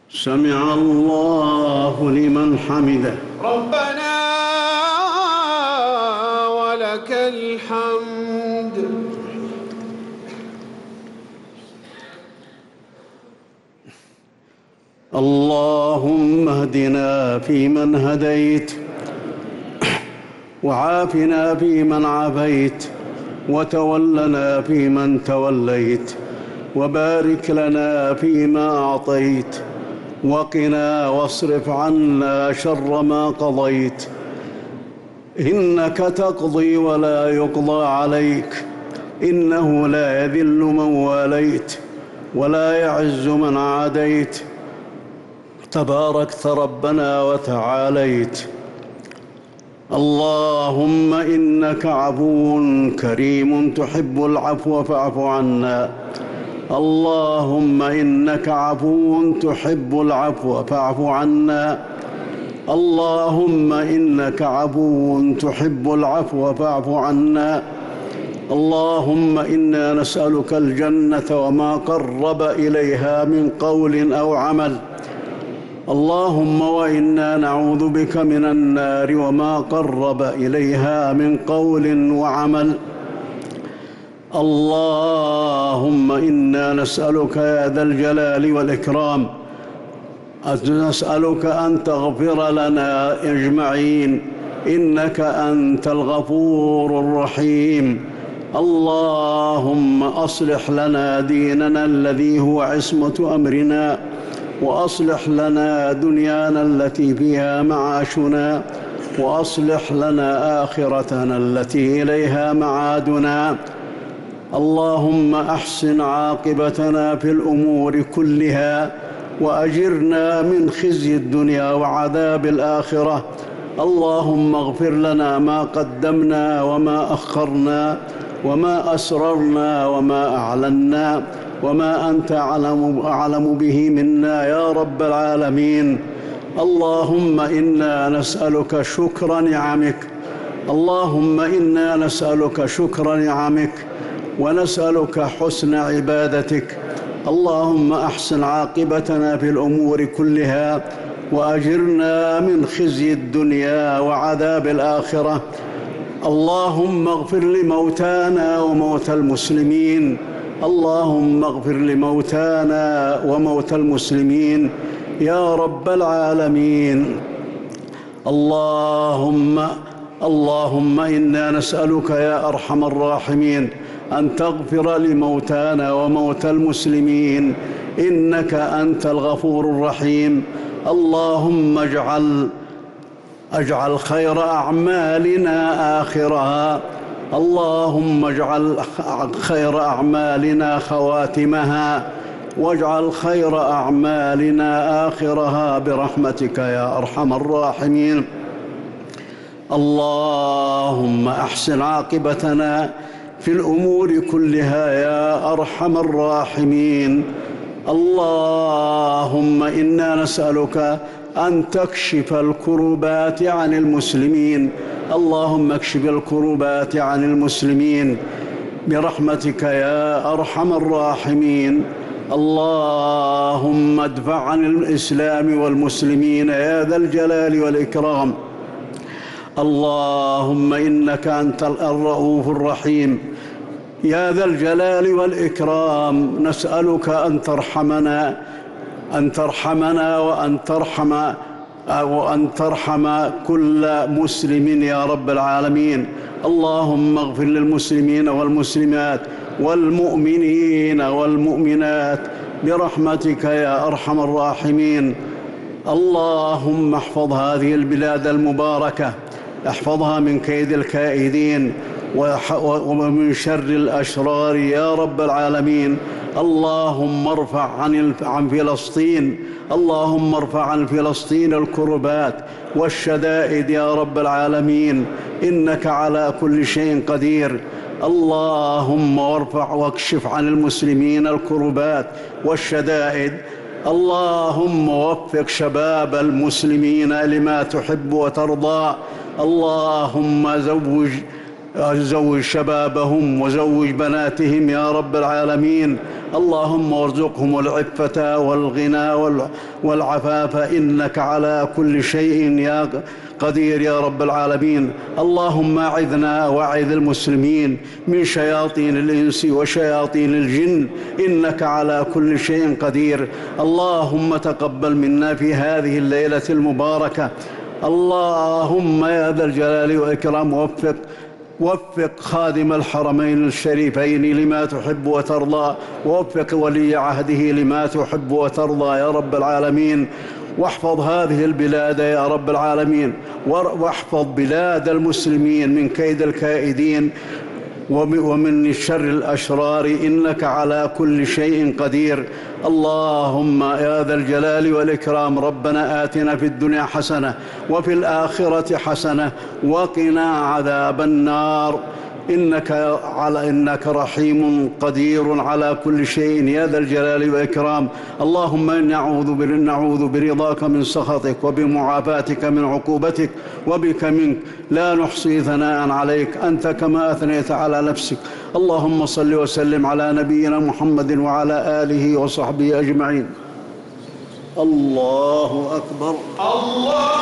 سمع الله لمن حمده. ربنا ولك الحمد. اللهم اهدنا فيمن هديت، وعافنا فيمن عافيت، وتولنا فيمن توليت، وبارك لنا فيما أعطيت، وقنا واصرف عنا شر ما قضيت. إنك تقضي ولا يقضى عليك، إنه لا يذل من واليت ولا يعز من عاديت، تباركت ربنا وتعاليت. اللهم إنك عفو كريم تحب العفو فاعف عنا. اللهم إنك عفو تحب العفو فاعف عنا. اللهم إنك عفو تحب العفو فاعف عنا. اللهم إنا نسألك الجنة وما قرب إليها من قول أو عمل. اللهم وإنا نعوذ بك من النار وما قرب إليها من قول وعمل. اللهم إنا نسألك يا ذا الجلال والإكرام، نسألك أن تغفر لنا أجمعين، إنك أنت الغفور الرحيم. اللهم أصلح لنا ديننا الذي هو عصمة أمرنا، وأصلح لنا دنيانا التي فيها معاشنا، وأصلح لنا آخرتنا التي إليها معادنا. اللهم أحسن عاقبتنا في الأمور كلها، وأجرنا من خزي الدنيا وعذاب الآخرة. اللهم اغفر لنا ما قدمنا وما أخرنا، وما أسررنا وما أعلنا، وما أنت أعلم به منا يا رب العالمين. اللهم إنا نسألك شكر نعمك، اللهم إنا نسألك شكر نعمك، ونسألك حسن عبادتك. اللهم أحسن عاقبتنا في الأمور كلها، وأجرنا من خزي الدنيا وعذاب الآخرة. اللهم اغفر لموتانا وموتى المسلمين، اللهم اغفر لموتانا وموتى المسلمين يا رب العالمين. اللهم إنا نسألك يا أرحم الراحمين أن تغفر لموتانا وموتى المسلمين، إنك أنت الغفور الرحيم. اللهم اجعل خير أعمالنا آخرها، اللهم اجعل خير أعمالنا خواتمها، واجعل خير أعمالنا آخرها برحمتك يا أرحم الراحمين. اللهم أحسن عاقبتنا في الأمور كلها يا أرحم الراحمين. اللهم إنا نسألك أن تكشف الكربات عن المسلمين، اللهم اكشف الكربات عن المسلمين برحمتك يا أرحم الراحمين. اللهم ادفع عن الإسلام والمسلمين يا ذا الجلال والإكرام. اللهم إنك أنت الرؤوف الرحيم يا ذا الجلال والإكرام. نسألك أن ترحمنا وأن ترحم كل مسلم يا رب العالمين. اللهم اغفر للمسلمين والمسلمات والمؤمنين والمؤمنات برحمتك يا أرحم الراحمين. اللهم احفظ هذه البلاد المباركة، احفظها من كيد الكائدين ومن شر الأشرار يا رب العالمين. اللهم ارفع عن فلسطين، اللهم ارفع عن فلسطين الكربات والشدائد يا رب العالمين، إنك على كل شيء قدير. اللهم وارفع واكشف عن المسلمين الكربات والشدائد. اللهم وفق شباب المسلمين لما تحب وترضى. اللهم زوج زوج شبابهم وزوج بناتهم يا رب العالمين. اللهم وارزقهم العفة والغنى والعفاف، إنك على كل شيء يا قدير يا رب العالمين. اللهم أعذنا وأعذ المسلمين من شياطين الإنس وشياطين الجن، إنك على كل شيء قدير. اللهم تقبل منا في هذه الليلة المباركة. اللهم يا ذا الجلال والإكرام وفق خادم الحرمين الشريفين لما تحب وترضى، ووفق ولي عهده لما تحب وترضى يا رب العالمين. واحفظ هذه البلاد يا رب العالمين، واحفظ بلاد المسلمين من كيد الكائدين ومن شر الأشرار، إنك على كل شيء قدير. اللهم يا ذا الجلال والإكرام ربنا آتنا في الدنيا حسنة وفي الآخرة حسنة وقنا عذاب النار، إنك رحيم قدير على كل شيء يا ذا الجلال والإكرام. اللهم نعوذ برضاك من سخطك وبمعافاتك من عقوبتك وبك منك، لا نحصي ثناء عليك أنت كما أثنيت على نفسك. اللهم صل وسلم على نبينا محمد وعلى آله وصحبه أجمعين. الله أكبر. الله